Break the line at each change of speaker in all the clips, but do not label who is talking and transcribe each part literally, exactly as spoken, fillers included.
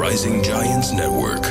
Rising Giants Network.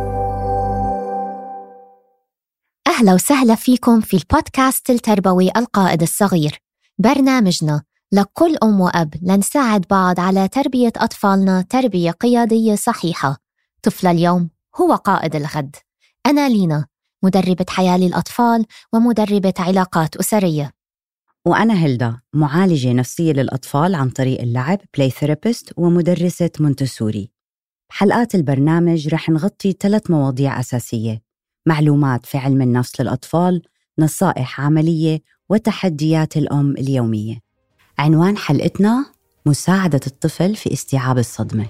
أهلا وسهلا فيكم في البودكاست التربوي القائد الصغير، برنامجنا لكل أم وأب لنساعد بعض على تربية أطفالنا تربية قيادية صحيحة. طفل اليوم هو قائد الغد. أنا لينا، مدربة حياة للأطفال ومدربة علاقات أسرية.
وأنا هيلدا، معالجة نفسية للأطفال عن طريق اللعب بلاي ثيرابيست ومدرسة مونتسوري. بحلقات البرنامج رح نغطي ثلاث مواضيع أساسية: معلومات في علم النفس للأطفال، نصائح عملية، وتحديات الأم اليومية. عنوان حلقتنا: مساعدة الطفل في استيعاب الصدمة.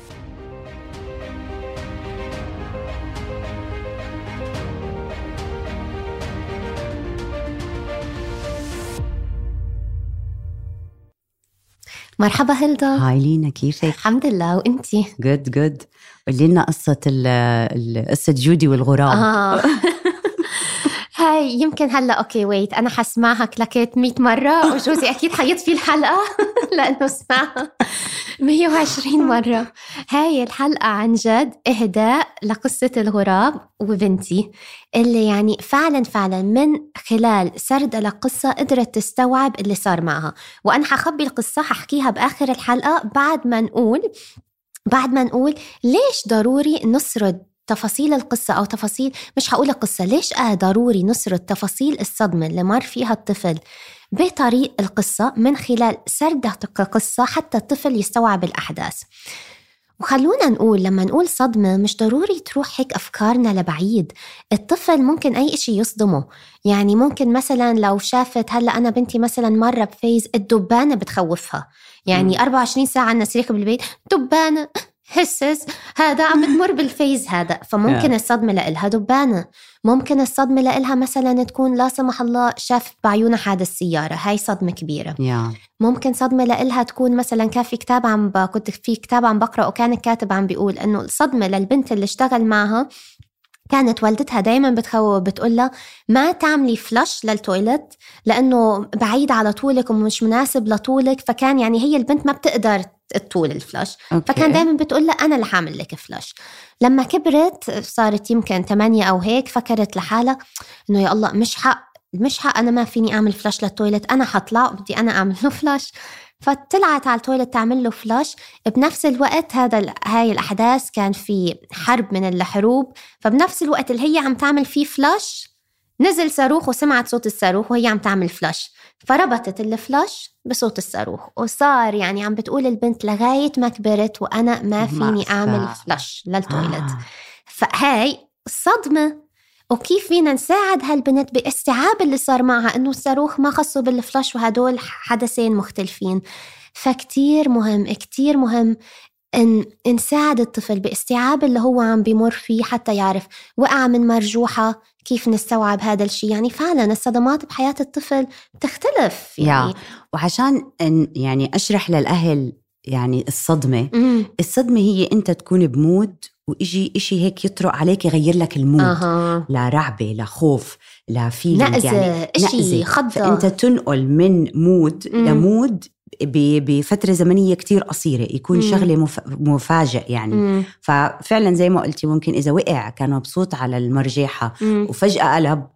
مرحبا هيلدا.
هاي لينا، كيفك؟
الحمد لله، وإنتي؟
جود جود. قولي لنا قصة ال قصة جودي والغراب.
آه. هاي يمكن هلا اوكي ويت انا حسمعها كلاكيت مئة مرة، وجوزي اكيد حيطفي الحلقة لانه سمعها مئة وعشرين مرة. هاي الحلقة عن جد اهداء لقصة الغراب وبنتي، اللي يعني فعلا فعلا من خلال سرد لقصة قدرت تستوعب اللي صار معها. وانا حخبي القصة ححكيها باخر الحلقة بعد ما نقول بعد ما نقول ليش ضروري نسرد تفاصيل القصة، أو تفاصيل مش هقول القصة، ليش آه ضروري نسرد تفاصيل الصدمة اللي مر فيها الطفل بطريق القصة من خلال سرد القصة حتى الطفل يستوعب الأحداث. وخلونا نقول لما نقول صدمة مش ضروري تروح هيك أفكارنا لبعيد. الطفل ممكن أي إشي يصدمه، يعني ممكن مثلا لو شافت هلأ أنا بنتي مثلا مرة بفيز الدبانة بتخوفها، يعني أربعة وعشرين ساعة عنا صريخ بالبيت دبانة هسس، هذا عم بتمر بالفيز هذا، فممكن الصدمة لإلها دبانة. ممكن الصدمة لإلها مثلا تكون لا سمح الله شاف بعيونها حادث سيارة، هاي صدمة كبيرة.
yeah.
ممكن صدمة لإلها تكون مثلا كان في كتاب عم ب... كنت في كتاب عم بقرأ وكان الكاتب عم بيقول إنه الصدمة للبنت اللي اشتغل معها كانت والدتها دايما بتخوف بتقولها ما تعملي فلاش للتويلت لأنه بعيد على طولك ومش مناسب لطولك، فكان يعني هي البنت ما بتقدر الطول الفلاش okay. فكان دايما بتقول له أنا اللي حامل لك فلاش. لما كبرت صارت يمكن ثمانية أو هيك، فكرت لحالها إنه يا الله مش حق مش حق أنا ما فيني أعمل فلاش للتويلت، أنا حطلع بدي أنا أعمل له فلاش. فطلعت على التويلت تعمل له فلاش. بنفس الوقت هذا هاي الأحداث كان في حرب من الحروب، فبنفس الوقت اللي هي عم تعمل فيه فلاش نزل صاروخ وسمعت صوت الصاروخ وهي عم تعمل فلاش، فربطت الفلاش بصوت الصاروخ. وصار يعني عم بتقول البنت لغاية ما كبرت وأنا ما فيني أعمل فلاش للتويلت.
آه.
فهاي الصدمة. وكيف فينا نساعد هالبنت باستيعاب اللي صار معها، إنه الصاروخ ما خصه بالفلاش وهدول حدثين مختلفين. فكتير مهم كتير مهم إن نساعد الطفل باستيعاب اللي هو عم بيمر فيه حتى يعرف وقع من مرجوحة كيف نستوعب هذا الشيء. يعني فعلا الصدمات بحياة الطفل بتختلف يعني.
yeah. وعشان يعني أشرح للأهل يعني الصدمة
مم.
الصدمة هي أنت تكون بمود وإجي إشي هيك يطرق عليك يغير لك المود.
أه.
لا رعبة، لا خوف، لا فيلم،
نقزة،
يعني
إشي خضة،
فأنت تنقل من مود
مم.
لمود بفترة زمنية كتير قصيرة، يكون مم. شغلة مف... مفاجئ يعني. مم. ففعلا زي ما قلتي ممكن إذا وقع كان مبسوط على المرجيحة مم. وفجأة قلب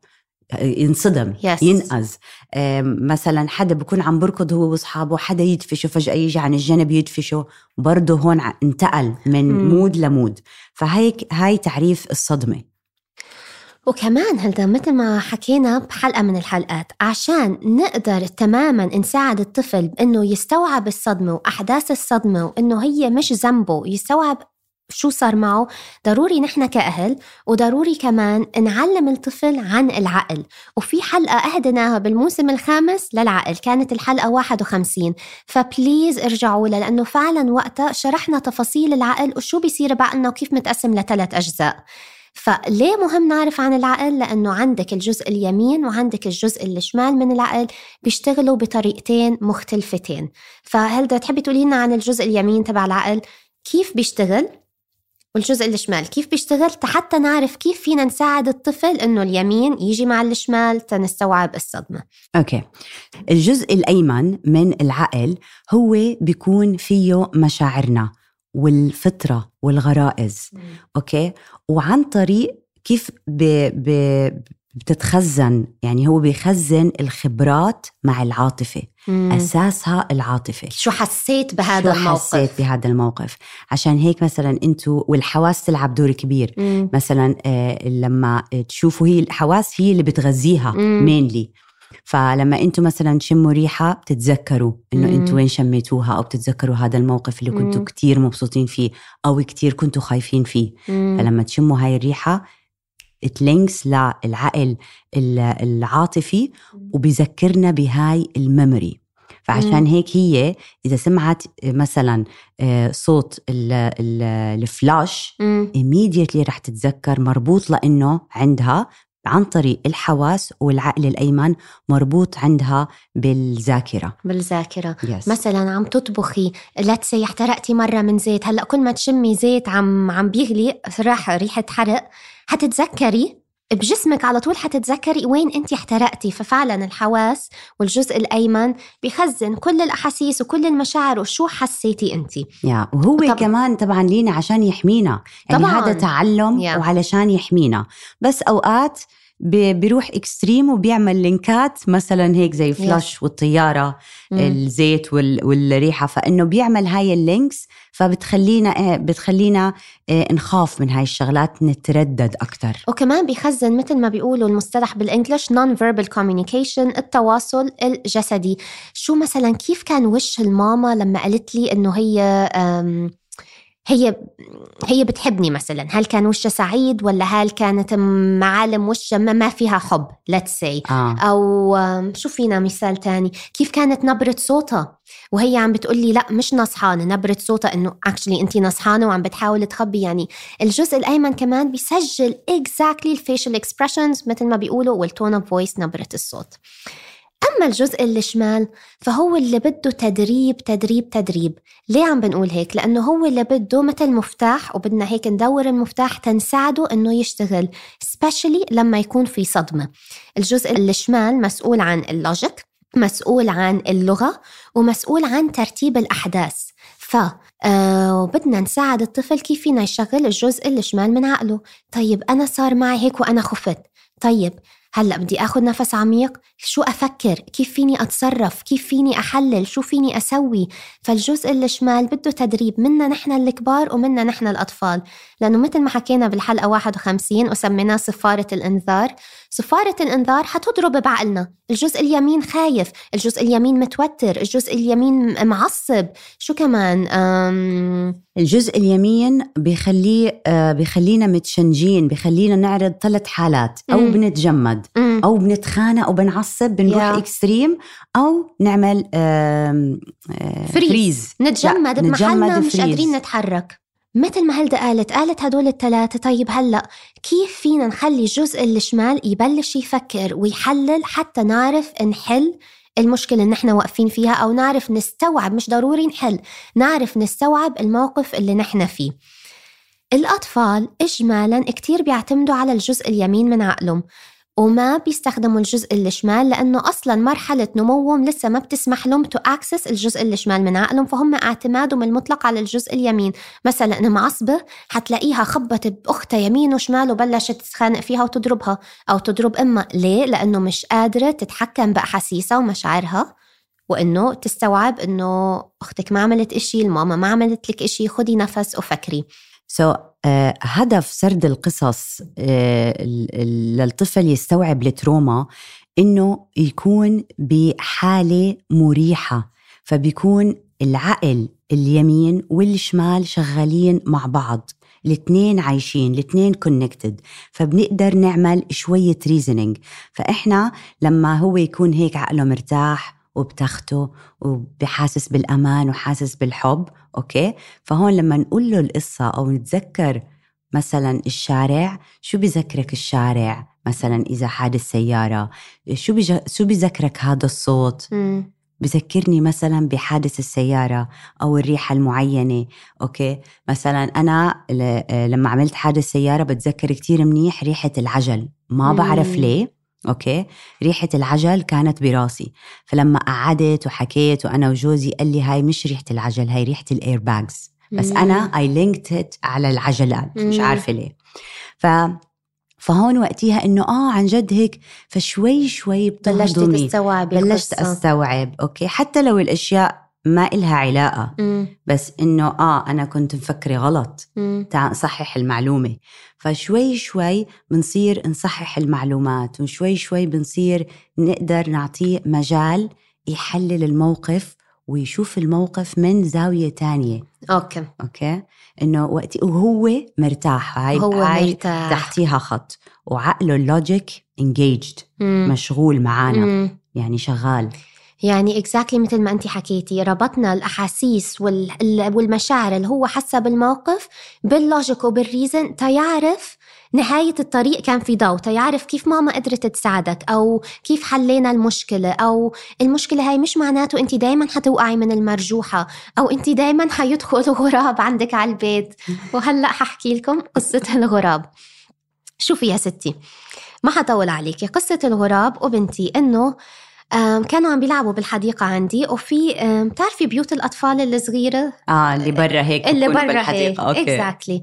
ينصدم yes. ينقز. مثلا حدا بكون عم بركض هو واصحابه، حدا يدفشه فجأة يجي عن الجنب يدفشه، برضه هون انتقل من مم. مود لمود. فهيك هاي تعريف الصدمة.
وكمان هلدا مثل ما حكينا بحلقة من الحلقات، عشان نقدر تماما نساعد الطفل بأنه يستوعب الصدمة وأحداث الصدمة وأنه هي مش ذنبه، يستوعب شو صار معه، ضروري نحن كأهل وضروري كمان نعلم الطفل عن العقل. وفي حلقة أهدناها بالموسم الخامس للعقل، كانت الحلقة واحد وخمسين، فبليز ارجعوا لها لأنه فعلا وقتها شرحنا تفاصيل العقل وشو بيصير بعقلنا وكيف متقسم لثلاث أجزاء. فليه مهم نعرف عن العقل؟ لأنه عندك الجزء اليمين وعندك الجزء الشمال من العقل بيشتغلوا بطريقتين مختلفتين. فهل تحبي تقولي لنا عن الجزء اليمين تبع العقل كيف بيشتغل، والجزء الشمال كيف بيشتغل، حتى نعرف كيف فينا نساعد الطفل إنه اليمين يجي مع الشمال تنستوعب الصدمة؟
أوكي. الجزء الأيمن من العقل هو بيكون فيه مشاعرنا والفطرة والغرائز. أوكي. وعن طريق كيف ب... ب... بتتخزن، يعني هو بيخزن الخبرات مع العاطفة. مم. أساسها العاطفة.
شو حسيت بهذا
شو
الموقف؟
حسيت بهذا الموقف. عشان هيك مثلا أنتوا والحواس تلعب دور كبير. مم. مثلا آه لما تشوفوا، هي الحواس هي اللي بتغذيها مينلي. فلما أنتوا مثلا تشموا ريحة بتتذكروا إنه أنتوا وين شميتوها، أو بتتذكروا هذا الموقف اللي كنتوا كتير مبسوطين فيه أو كتير كنتوا خايفين فيه. مم. فلما تشموا هاي الريحة اتلينكس للعقل العاطفي وبيذكرنا بهاي الميموري. فعشان هيك هي إذا سمعت مثلا صوت الفلاش immediately رح تتذكر، مربوط لأنه عندها عن طريق الحواس، والعقل الأيمن مربوط عندها بالذاكرة
بالذاكرة
yes.
مثلا عم تطبخي، لا تسي احترقتي مرة من زيت، هلأ كل ما تشمي زيت عم عم بيغلي راح ريحة حرق، حتتذكري بجسمك على طول، حتتذكري وين انت احترقتي. ففعلا الحواس والجزء الأيمن بيخزن كل الأحاسيس وكل المشاعر وشو حسيتي انت.
يا وهو طبعا. كمان طبعا لينا عشان يحمينا، يعني طبعا. هذا تعلم يا. وعلشان يحمينا. بس أوقات بيروح إكستريم وبيعمل لينكات مثلا هيك زي فلاش yes. والطيارة mm. الزيت والريحة، فإنه بيعمل هاي اللينكس، فبتخلينا بتخلينا نخاف من هاي الشغلات، نتردد أكتر.
وكمان بيخزن مثل ما بيقولوا المصطلح بالإنجليش non-verbal communication، التواصل الجسدي. شو مثلا كيف كان وش الماما لما قالت لي إنه هي هي هي بتحبني مثلا؟ هل كان وشها سعيد، ولا هل كانت معالم وشها ما فيها حب let's say آه. أو شو فينا مثال تاني، كيف كانت نبرة صوتها وهي عم بتقولي لا مش نصحانة، نبرة صوتها إنه actually أنتي نصحانة وعم بتحاول تخبي. يعني الجزء الأيمن كمان بيسجل exactly facial expressions مثل ما بيقولوا، والtone of voice نبرة الصوت. أما الجزء الشمال فهو اللي بده تدريب تدريب تدريب. ليه عم بنقول هيك؟ لأنه هو اللي بده مثل مفتاح، وبدنا هيك ندور المفتاح تنساعده إنه يشتغل especially لما يكون في صدمة. الجزء الشمال مسؤول عن اللوجيك، مسؤول عن اللغة، ومسؤول عن ترتيب الأحداث. ف آه وبدنا نساعد الطفل كيف فينا يشغل الجزء الشمال من عقله. طيب أنا صار معي هيك وأنا خفت، طيب هلأ بدي أخذ نفس عميق، شو أفكر، كيف فيني أتصرف، كيف فيني أحلل، شو فيني أسوي. فالجزء الشمال بده تدريب منا نحن الكبار ومنا نحن الأطفال، لأنه مثل ما حكينا بالحلقة واحد وخمسين وسميناه صفارة الإنذار. صفارة الإنذار حتضرب بعقلنا، الجزء اليمين خايف، الجزء اليمين متوتر، الجزء اليمين معصب، شو كمان أم...
الجزء اليمين بيخليه آه بيخلينا متشنجين، بيخلينا نعرض ثلاث حالات، أو مم. بنتجمد مم. أو بنتخانق وبنعصب، بنروح إكستريم، أو نعمل آه آه فريز. فريز
نتجمد بمحلنا، مش قادرين نتحرك. مثل ما هلدا قالت قالت هدول الثلاثة. طيب هلأ كيف فينا نخلي الجزء الشمال يبلش يفكر ويحلل حتى نعرف نحل المشكلة اللي نحن واقفين فيها، أو نعرف نستوعب، مش ضروري نحل، نعرف نستوعب الموقف اللي نحن فيه. الأطفال إجمالاً كتير بيعتمدوا على الجزء اليمين من عقلهم، وما بيستخدموا الجزء الشمال، لأنه أصلاً مرحلة نموهم لسه ما بتسمح لهم تو أكسس الجزء الشمال من عقلهم، فهم اعتمادهم المطلق على الجزء اليمين. مثلاً أنا معصبة حتلاقيها خبت بأختها يمين وشمال وبلشت تتخانق فيها وتضربها أو تضرب أمها. ليه؟ لأنه مش قادرة تتحكم بأحاسيسها ومشاعرها، وإنه تستوعب إنه أختك ما عملت إشي، الماما ما عملت لك إشي، خدي نفس وفكري.
So, uh, هدف سرد القصص uh, للطفل يستوعب التروما إنه يكون بحالة مريحة، فبيكون العقل اليمين والشمال شغالين مع بعض، الاثنين عايشين، الاثنين connected، فبنقدر نعمل شوية reasoning. فإحنا لما هو يكون هيك عقله مرتاح وبتخته وبحاسس بالأمان وحاسس بالحب، أوكي، فهون لما نقول له القصة أو نتذكر مثلا الشارع، شو بيذكرك الشارع؟ مثلا إذا حادث سيارة، شو بيج... شو بيذكرك هذا الصوت؟ م. بذكرني مثلا بحادث السيارة أو الريحة المعينة. أوكي، مثلا أنا ل... لما عملت حادث سيارة بتذكر كتير منيح ريحة العجل، ما بعرف م. ليه. أوكي، ريحة العجل كانت براسي، فلما قعدت وحكيت وأنا وجوزي قال لي هاي مش ريحة العجل، هاي ريحة الإيرباجز. بس
مم.
أنا I linked it على العجلات مش
مم.
عارفة ليه. ف فهون وقتها إنه آه عن جد هيك، فشوي شوي
بلشت
بتهضمي،
تستوعب
بلشت
القصة.
أستوعب أوكي حتى لو الأشياء ما إلها علاقة،
مم.
بس إنه آه أنا كنت مفكرة غلط،
مم.
تعال نصحح المعلومة. فشوي شوي بنصير نصحح المعلومات، وشوي شوي بنصير نقدر نعطيه مجال يحلل الموقف ويشوف الموقف من زاوية تانية.
أوكي.
أوكي إنه وقتي وهو مرتاح، هاي
هو
هاي
مرتاح.
تحتيها خط، وعقله اللوجيك engaged
مم.
مشغول معانا،
مم.
يعني شغال.
يعني exactly مثل ما أنت حكيتي، ربطنا الأحاسيس وال- والمشاعر اللي هو حسب بالموقف باللوجيك وبالريزن، تيعرف نهاية الطريق كان في ضوء، تيعرف كيف ماما قدرت تساعدك، أو كيف حلينا المشكلة، أو المشكلة هاي مش معناته أنت دايما حتوقعي من المرجوحة، أو أنت دايما حيدخل غراب عندك على البيت. وهلأ ححكي لكم قصة الغراب. شوفي يا ستي، ما حطول عليكي، قصة الغراب وبنتي إنه كانوا عم بيلعبوا بالحديقة عندي، وفي بتعرفي بيوت الأطفال الصغيرة
آه اللي برا هيك
اللي
بكون
برا
بالحديقة.
هيك exactly.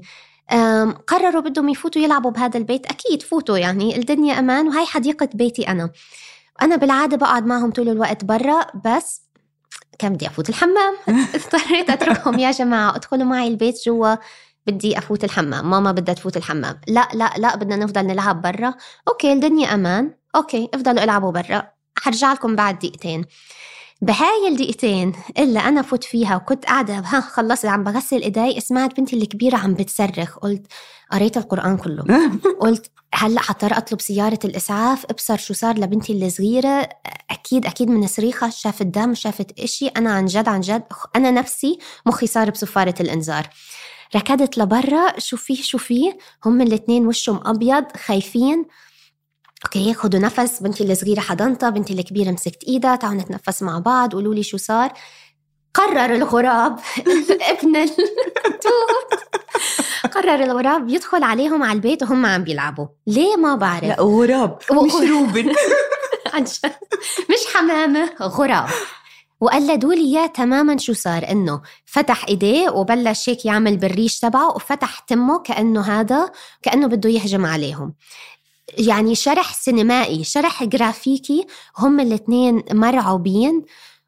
قرروا بدهم يفوتوا يلعبوا بهذا البيت، أكيد فوتوا يعني الدنيا أمان، وهي حديقة بيتي أنا. أنا بالعادة بقعد معهم طول الوقت برا، بس كان بدي أفوت الحمام اضطريت أتركهم يا جماعة ادخلوا معي البيت جوا، بدي أفوت الحمام، ماما بدها تفوت الحمام، لا لا لا بدنا نفضل نلعب برا. أوكي الدنيا أمان، أوكي افضلوا العبوا برا، حرجع لكم بعد دقيقتين. بهاي الدقيقتين اللي أنا فوت فيها وكنت قاعدة ها خلصت عم بغسل إيدي، سمعت بنتي الكبيرة عم بتصرخ. قلت قريت القرآن كله. قلت هلأ حضر أطلب سيارة الإسعاف، ابصر شو صار لبنتي الصغيرة، أكيد أكيد من صريخة شافت دم شافت إشي. أنا عن جد عن جد أنا نفسي مخي صار بصفارة الإنذار. ركضت لبرا، شو فيه شو فيه، هم الاثنين وشهم أبيض خايفين. اوكي خدوا نفس، بنتي الصغيره حضنتها، بنتي الكبيره مسكت ايدها، تعالوا نتنفس مع بعض، قولوا لي شو صار. قرر الغراب ابن الكتوت قرر الغراب يدخل عليهم على البيت وهم عم بيلعبوا. ليه ما بعرف.
لا غراب مش روبن
مش حمامه، غراب. وقلدوا لي اياه تماما. شو صار؟ انه فتح ايديه وبلش هيك يعمل بالريش تبعه، وفتح تمه كانه هذا كانه بده يهجم عليهم. يعني شرح سينمائي، شرح جرافيكي. هم الاثنين مرعوبين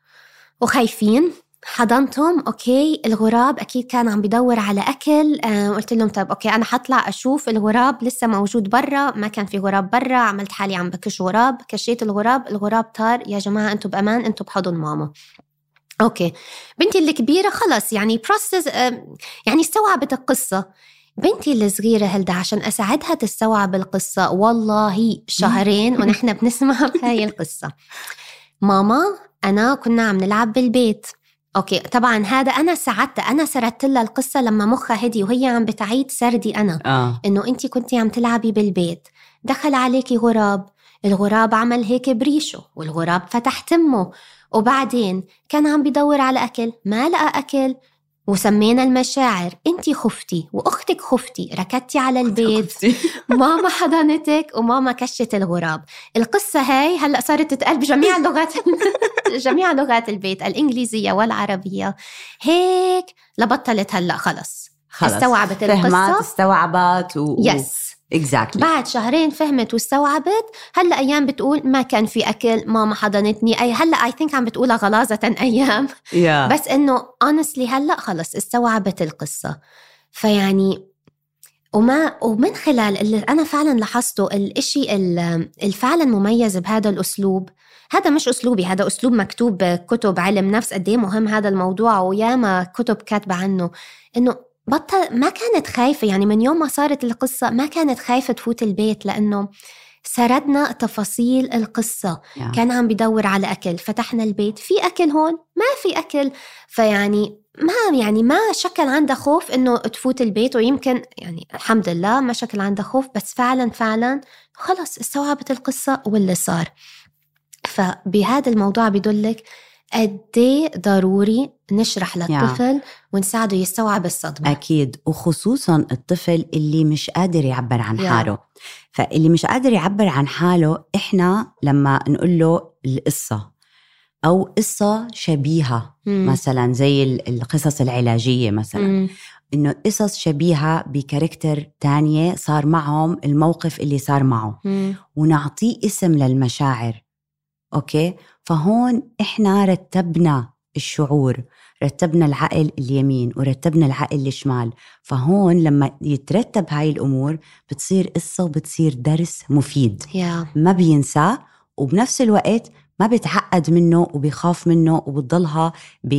وخايفين. حضنتهم. أوكي الغراب أكيد كان عم بدور على أكل. آه قلت لهم طب أوكي أنا حطلع أشوف الغراب لسه موجود برا. ما كان في غراب برا، عملت حالي عم بكش غراب، كشيت الغراب، الغراب طار. يا جماعة أنتوا بأمان، أنتوا بحضن ماما. أوكي بنتي الكبيرة خلص يعني بروسس، آه يعني استوعبت القصة. بنتي الصغيرة هلدا عشان أساعدها تستوعب القصة والله شهرين ونحن بنسمع بهاي القصة. ماما أنا كنا عم نلعب بالبيت. أوكي طبعا هذا أنا ساعدت، أنا سردت لها القصة لما مخها هدي وهي عم بتعيد سردي أنا.
آه.
إنه أنتي كنتي عم تلعبي بالبيت، دخل عليكي غراب، الغراب عمل هيك بريشه، والغراب فتح تمه، وبعدين كان عم بيدور على أكل، ما لقى أكل، وسمينا المشاعر. انتي خفتي واختك خفتي، ركضتي على البيت، ماما حضنتك وماما كشت الغراب. القصة هاي هلأ صارت تتقال بجميع لغات جميع لغات البيت، الإنجليزية والعربية. هيك لبطلت هلأ خلص, خلص. استوعبت القصة،
استوعبت و...
يس
exactly.
بعد شهرين فهمت واستوعبت. هلأ أيام بتقول ما كان في أكل، ماما حضنتني. أي هلأ I think عم بتقولها غلاظة أيام
yeah.
بس إنه honestly هلأ خلص استوعبت القصة. فيعني وما ومن خلال اللي أنا فعلا لاحظته الإشي الفعلا مميز بهذا الأسلوب. هذا مش أسلوبي، هذا أسلوب مكتوب كتب علم نفس قد إيه مهم هذا الموضوع، وياما كتب كاتبة عنه. إنه بطل ما كانت خايفة، يعني من يوم ما صارت القصة ما كانت خايفة تفوت البيت، لأنه سردنا تفاصيل القصة. yeah. كان عم بدور على أكل، فتحنا البيت، في أكل هون، ما في أكل. فيعني ما يعني ما شكل عنده خوف إنه تفوت البيت، ويمكن يعني الحمد لله ما شكل عنده خوف، بس فعلا فعلا خلص استوعبت القصة واللي صار. فبهذا الموضوع بيدلك قديه ضروري نشرح للطفل yeah. ونساعده يستوعب الصدمة.
أكيد، وخصوصا الطفل اللي مش قادر يعبر عن yeah. حاله. فاللي مش قادر يعبر عن حاله إحنا لما نقول له القصة أو قصة شبيهة
مم.
مثلا زي القصص العلاجية مثلا
مم.
إنه قصص شبيهة بكاركتر تانية صار معهم الموقف اللي صار معه
مم.
ونعطيه اسم للمشاعر. أوكي، فهون إحنا رتبنا الشعور، رتبنا العقل اليمين ورتبنا العقل الشمال. فهون لما يترتب هاي الأمور بتصير قصة وبتصير درس مفيد
yeah.
ما بينساه، وبنفس الوقت ما بيتعقد منه وبيخاف منه وبتضلها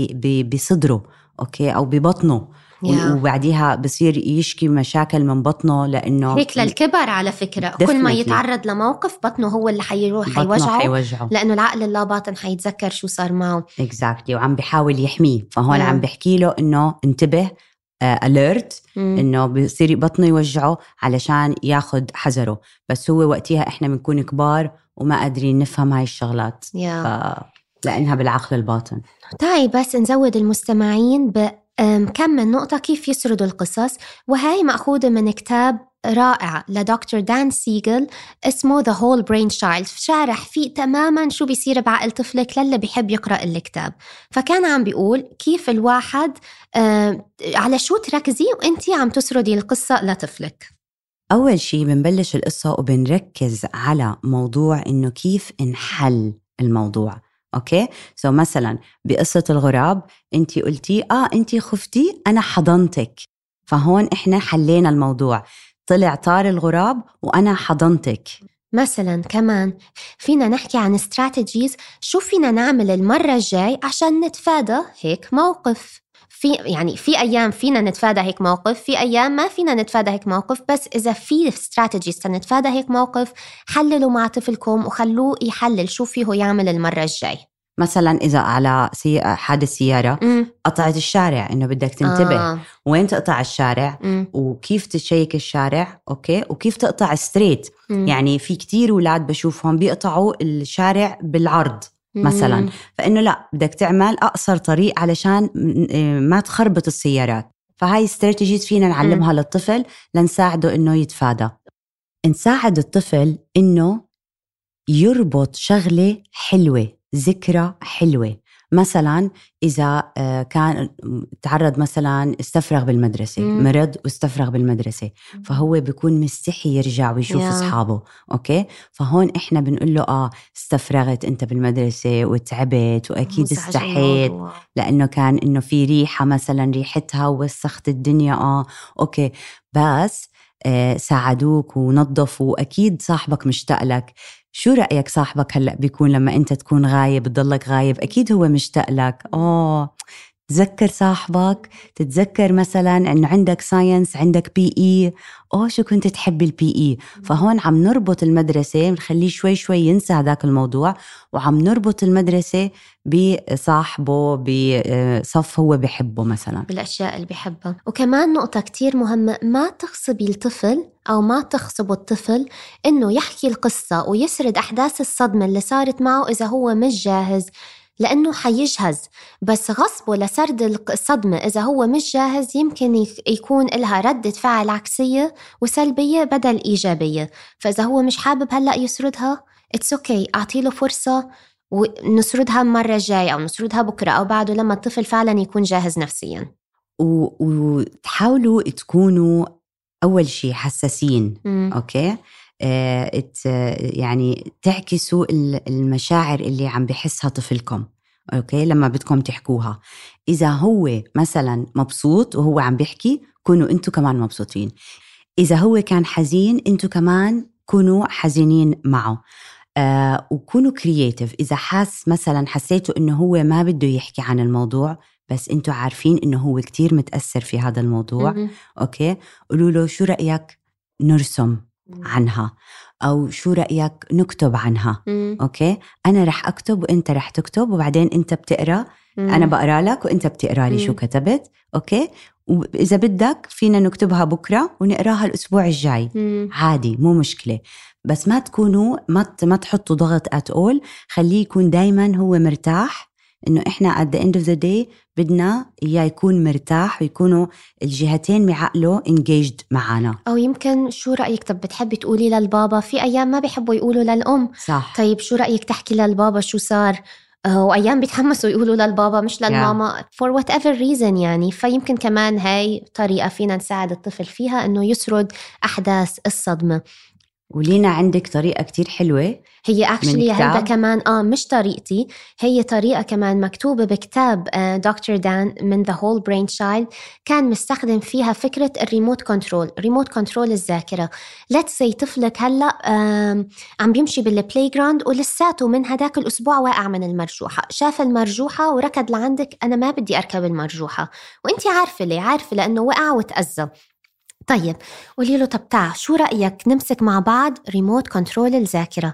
بصدره أوكي أو ببطنه
yeah.
وبعديها بصير يشكي مشاكل من بطنه لأنه
هيك للكبر على فكرة كل ما يتعرض لموقف بطنه هو اللي حيروح حيوجعه,
حيوجعه
لأنه العقل اللاواطن حيتذكر شو صار معه
exactly. وعم بيحاول يحميه. فهون
yeah.
عم بحكي له إنه انتبه alert mm. إنه بيصير بطنه يوجعه علشان ياخد حذره. بس هو وقتها إحنا بنكون كبار وما قادرين نفهم هاي الشغلات
yeah.
ف... لأنها بالعقل الباطن.
طيب بس نزود المستمعين بكم من نقطة كيف يسردوا القصص، وهي مأخوذة من كتاب رائع لدكتور دان سيغل اسمه The Whole Brain Child، شارح فيه تماما شو بيصير بعقل طفلك للي بيحب يقرأ الكتاب. فكان عم بيقول كيف الواحد آه على شو تركزي وانتي عم تسردي القصة لطفلك.
أول شيء بنبلش القصة وبنركز على موضوع إنه كيف نحل الموضوع. أوكي سو so مثلا بقصة الغراب أنتي قلتي آه أنتي خفتي أنا حضنتك، فهون إحنا حلينا الموضوع، طلع طار الغراب وأنا حضنتك.
مثلا كمان فينا نحكي عن استراتيجيز شو فينا نعمل المرة الجاي عشان نتفادى هيك موقف. في يعني في أيام فينا نتفادى هيك موقف، في أيام ما فينا نتفادى هيك موقف، بس إذا في استراتيجيز تنتفادى هيك موقف حللوا مع طفلكم وخلوه يحلل شو فيه يعمل المرة الجاي.
مثلا إذا على سي... حادث سيارة م. قطعت الشارع إنه بدك تنتبه آه. وين تقطع الشارع م. وكيف تشيك الشارع أوكي وكيف تقطع ستريت م. يعني في كتير أولاد بشوفهم بيقطعوا الشارع بالعرض مثلا، فإنه لا بدك تعمل أقصر طريق علشان ما تخربط السيارات. فهاي استراتيجيز فينا نعلمها م. للطفل لنساعده إنه يتفادى. نساعد الطفل إنه يربط شغلة حلوة، ذكرى حلوة. مثلا إذا كان تعرض مثلا استفرغ بالمدرسة مم. مرض واستفرغ بالمدرسة فهو بيكون مستحي يرجع ويشوف yeah. أصحابه أوكي، فهون إحنا بنقول له آه استفرغت أنت بالمدرسة وتعبت وأكيد استحيت لأنه كان إنه في ريحة مثلا ريحتها ووسخت الدنيا آه أوكي بس آه ساعدوك ونظفوا، أكيد صاحبك مشتاق لك. شو رأيك صاحبك هلأ بيكون لما أنت تكون غايب بتضلك غايب أكيد هو مشتاق لك. آه تذكر صاحبك، تتذكر مثلا أنه عندك ساينس عندك بي إي، أوه شو كنت تحب البي إي. فهون عم نربط المدرسة بنخليه شوي شوي ينسى هذاك الموضوع وعم نربط المدرسة بصاحبه بصف هو بيحبه مثلا
بالأشياء اللي بيحبها. وكمان نقطة كتير مهمة، ما تغصبي الطفل أو ما تغصب الطفل إنه يحكي القصة ويسرد أحداث الصدمة اللي صارت معه إذا هو مش جاهز، لأنه حيجهز. بس غصبه لسرد الصدمة إذا هو مش جاهز يمكن يكون لها ردة فعل عكسية وسلبية بدل إيجابية. فإذا هو مش حابب هلأ يسردها it's okay، أعطيله فرصة ونسردها مرة جاي أو نسردها بكرة أو بعده لما الطفل فعلا يكون جاهز نفسيا.
وتحاولوا تكونوا أول شيء حساسين م. أوكي آه يعني تعكسوا المشاعر اللي عم بحسها طفلكم أوكي لما بدكم تحكوها. إذا هو مثلا مبسوط وهو عم بيحكي كونوا أنتوا كمان مبسوطين، إذا هو كان حزين أنتوا كمان كونوا حزينين معه. آه وكونوا كرياتيف. إذا حاس مثلا حسيتوا إنه هو ما بده يحكي عن الموضوع بس أنتوا عارفين إنه هو كتير متأثر في هذا الموضوع م- أوكي قولوا له شو رأيك نرسم عنها أو شو رأيك نكتب عنها م- أوكي أنا رح أكتب وإنت رح تكتب وبعدين أنت بتقرأ م- أنا بقرأ لك وإنت بتقرأ لي م- شو كتبت أوكي. وإذا بدك فينا نكتبها بكرة ونقراها الأسبوع الجاي م- عادي مو مشكلة. بس ما تكونوا ما ما تحطوا ضغط at all، خليه يكون دايما هو مرتاح إنه إحنا at the end of the day بدنا إياه يكون مرتاح ويكونوا الجهتين بعقله engaged معنا.
أو يمكن شو رأيك طب بتحبي تقولي للبابا، في أيام ما بيحبوا يقولوا للأم
صح.
طيب شو رأيك تحكي للبابا شو صار وأيام بيتحمسوا يقولوا للبابا مش للماما yeah. for whatever reason يعني. فيمكن كمان هاي طريقة فينا نساعد الطفل فيها إنه يسرد أحداث الصدمة.
ولينا عندك طريقة كتير حلوة
هي actually هذا كمان آه مش طريقتي، هي طريقة كمان مكتوبة بكتاب آه دكتور دان من The Whole Brain Child، كان مستخدم فيها فكرة الريموت كنترول، ريموت كنترول الذاكرة. let's say طفلك هلأ آه عم بيمشي بالبلاي جراوند ولساته من هداك الأسبوع واقع من المرجوحة، شاف المرجوحة وركض لعندك أنا ما بدي أركب المرجوحة، وإنتي عارفة ليه؟ عارفة لأنه وقع وتأذى. طيب قولي له طب تعال شو رأيك نمسك مع بعض ريموت كنترول الذاكرة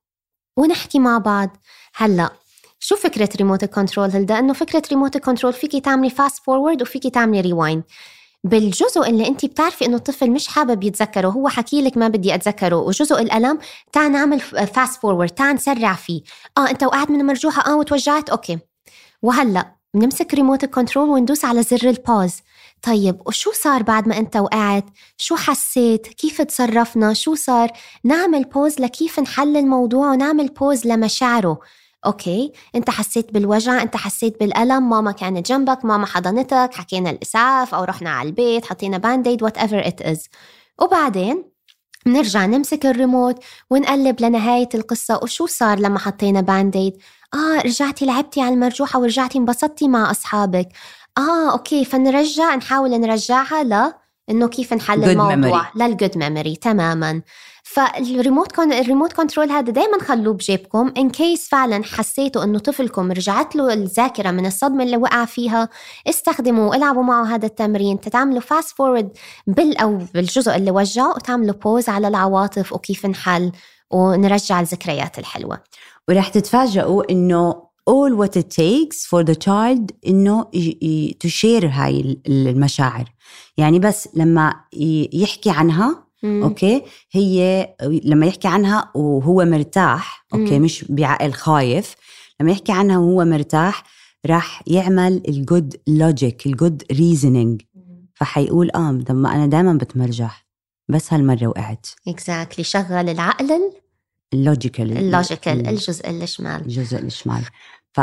ونحكي مع بعض. هلأ شو فكرة ريموت كنترول؟ هل أنه فكرة ريموت كنترول فيكي تعملي فاست فورورد وفيكي تعملي ريوايند بالجزء اللي انتي بتعرفي انه الطفل مش حابب يتذكره، هو حكي لك ما بدي اتذكره، وجزء الألم تعال نعمل فاست فورورد، تعال نسرع فيه. اه انت وقعت من المرجوحة اه وتوجعت اوكي، وهلأ بنمسك ريموت كنترول وندوس على زر الباوز. طيب وشو صار بعد ما انت وقعت؟ شو حسيت؟ كيف تصرفنا؟ شو صار؟ نعمل بوز لكيف نحل الموضوع ونعمل بوز لمشاعره. اوكي انت حسيت بالوجع، انت حسيت بالألم، ماما كانت جنبك، ماما حضنتك، حكينا الإسعاف او رحنا على البيت حطينا بانديد whatever it is. وبعدين نرجع نمسك الريموت ونقلب لنهاية القصة. وشو صار لما حطينا بانديد؟ آه رجعتي لعبتي على المرجوحة ورجعتي انبسطتي مع أصحابك. آه أوكي فنرجع نحاول نرجعها ل إنه كيف نحل الموضوع للجود ميموري تماماً. فالريموت كون الريموت كنترول هذا دايماً خلوه بجيبكم إن كيس فعلاً حسيتوا إنه طفلكم رجعت له الذاكرة من الصدمة اللي وقع فيها، استخدموا العبوا معه هذا التمرين، تتعملوا فاست فورورد بال أو بالجزء اللي وجعه وتعملوا بوز على العواطف وكيف نحل ونرجع الذكريات الحلوة.
ورح تتفاجئوا إنه all what it takes for the child إنه to share هاي المشاعر. يعني بس لما يحكي عنها مم. أوكي هي لما يحكي عنها وهو مرتاح أوكي مم. مش بعقل خايف، لما يحكي عنها وهو مرتاح راح يعمل الجود لوجيك الجود ريزنينج، فحيقول آه لما أنا دائما بتمرجح بس هالمرة وقعت.
exactly شغل العقل
اللوجيكال
اللوجيكال الجزء الشمال
الجزء الشمال. ف...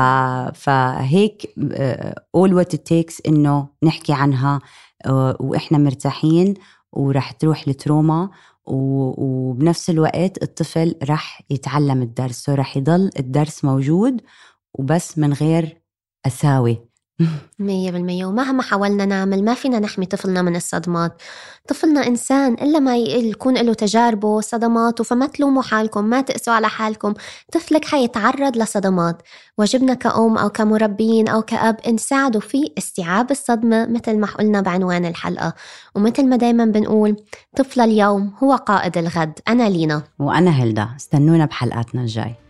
فهيك all what it takes إنه نحكي عنها وإحنا مرتاحين ورح تروح لتروما، وبنفس الوقت الطفل رح يتعلم الدرس ورح يضل الدرس موجود وبس من غير أساوي.
مية بالمية. ومهما حاولنا نعمل ما فينا نحمي طفلنا من الصدمات. طفلنا إنسان إلا ما يكون له تجاربه صدمات، فما تلوموا حالكم، ما تقسوا على حالكم. طفلك حيتعرض لصدمات، واجبنا كأم أو كمربين أو كأب نساعده في استيعاب الصدمة مثل ما قلنا بعنوان الحلقة. ومثل ما دايما بنقول طفل اليوم هو قائد الغد. أنا لينا
وأنا هلدا، استنونا بحلقاتنا الجاي.